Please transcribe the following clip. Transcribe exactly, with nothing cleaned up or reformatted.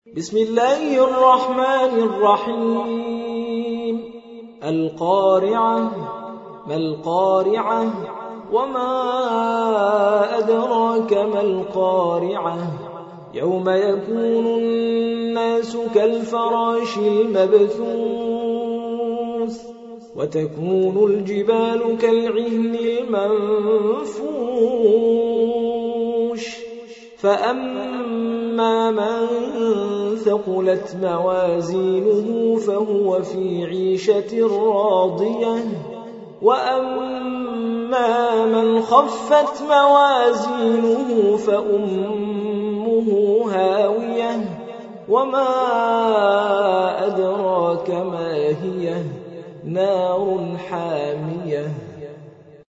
بسم الله الرحمن الرحيم القارعة ما القارعة وما أدراك ما القارعة يوم يكون الناس كالفراش المبثوث وتكون الجبال كالعهن المنفوش فأما من ثقلت موازينه فهو في عيشة راضية وأما من خفت موازينه فأمه هاوية وما أدراك ما هي نار حامية